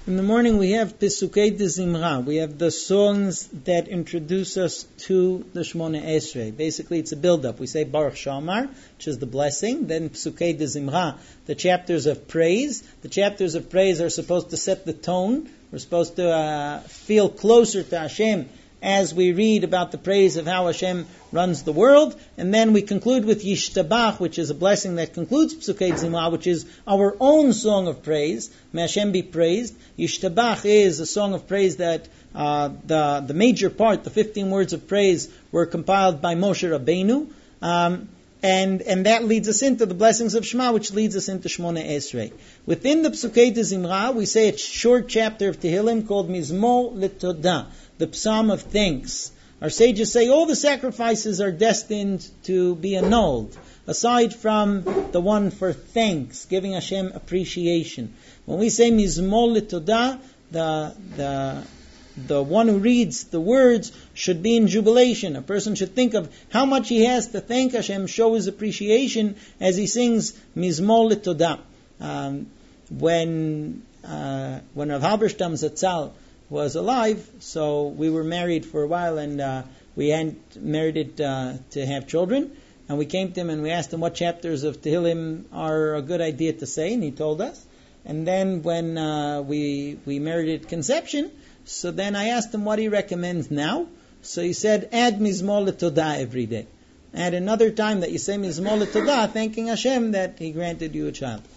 In the morning we have Pesukei de Zimra. We have the songs that introduce us to the Shmona Esrei. Basically, it's a build-up. We say Baruch Shamar, which is the blessing. Then Pesukei de Zimra, the chapters of praise. The chapters of praise are supposed to set the tone. We're supposed to feel closer to Hashem as we read about the praise of how Hashem runs the world. And then we conclude with Yishtabach, which is a blessing that concludes Pesukei Zimra, which is our own song of praise. May Hashem be praised. Yishtabach is a song of praise that the major part, the 15 words of praise, were compiled by Moshe Rabbeinu. And that leads us into the blessings of Shema, which leads us into Shmona Esrei. Within the Pesukei de Zimra, we say a short chapter of Tehillim called Mizmor LeTodah, the Psalm of Thanks. Our sages say all the sacrifices are destined to be annulled, aside from the one for thanks, giving Hashem appreciation. When we say Mizmor LeTodah, the one who reads the words should be in jubilation. A person should think of how much he has to thank Hashem, show his appreciation as he sings Mizmor LeTodah. When Rav Halberstam Zatzal was alive, so we were married for a while, and we hadn't married it to have children. And we came to him and we asked him what chapters of Tehillim are a good idea to say, and he told us. And then when we married at conception, so then I asked him what he recommends now. So he said, add Mizmor LeTodah every day. Add another time that you say Mizmor LeTodah, thanking Hashem that He granted you a child.